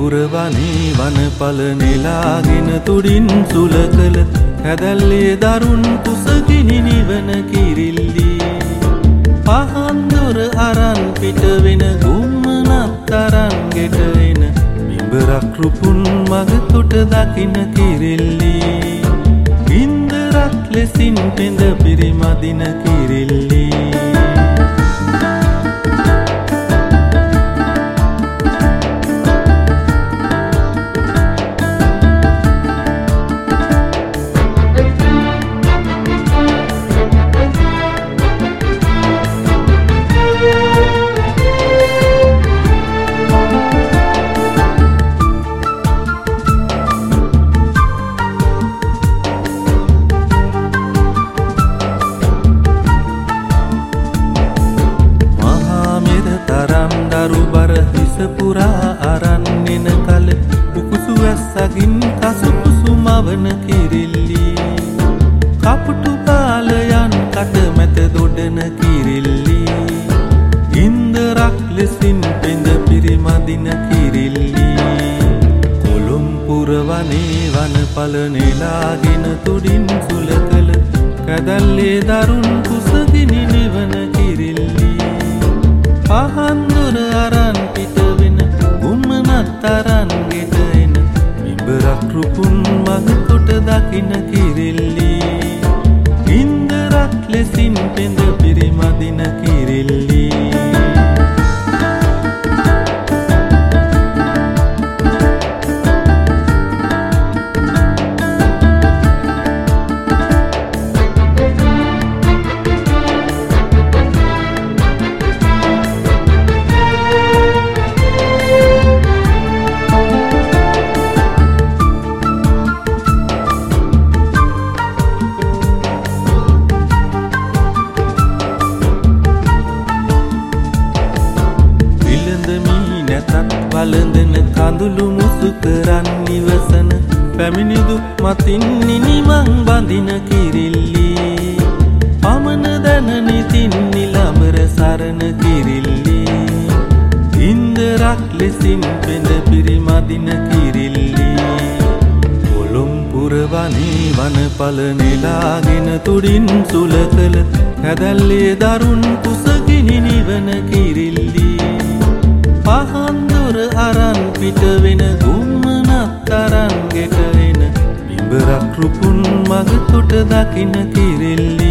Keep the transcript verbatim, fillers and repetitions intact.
පුරවනේ වනපල නෙලාගෙන තුඩින් සුලකල හැදල්ලේ දරුන් කුසගිනි නිවන කිරිල්ලි පහන්දොර අරන් පිට වෙන ගුම්මනත් අරන් ගෙට එන බිඹරක් රුපුන් මග තොට දකින කිරිල්ලි ඉන්දරක් ලෙසින් පෙඳ පිරිමදින කිරිල්ලි දරුබර හිස පුරා අරන් එන කල උකුසු ඇස්සගින් කසුකුසු මවන කිරිල්ලි කපුටු කාලයන් කට මැත දොඩන කිරිල්ලි ඉන්දරක් ලෙසින් පෙඳ පිරිමදින කිරිල්ලි කොළොම් පුරවනේ වනපල නෙලාගෙන තුඩින් සුලකල කැදල්ලේ දරුන් කුසගිනි නිවන කිරිල්ලි පහන්දොර අරන් පිට වෙන ගුම්මනත් අරන් ගෙට එන බිඹරක් රුපුන් මග තොට දකින කිරිල්ලි ඉන්දරක් ලෙසින් පෙඳ පිරිමදින කිරිල්ලි වලඳන කඳුළු මුසු කරන් නිවසන පැමිණිදු මතින් නිනිමං බඳින කිරිල්ලි පමන දැන නිතින් නිලඹර සරණ කිරිල්ලි ඉන්දරක් ලෙසින් පෙඳ පිරිමදින කිරිල්ලි කොළොම් පුරවනේ වනපල නෙලාගෙන තුඩින් සුලකල හැදල්ලේ දරුන් කුසගිනි නිවන කිරිල්ලි පහන්දොර අරන් පිට වෙන ගුම්මනත් අරන් ගෙට එන බිඹරක් රුපුන් මග තොට දකින කිරිල්ලි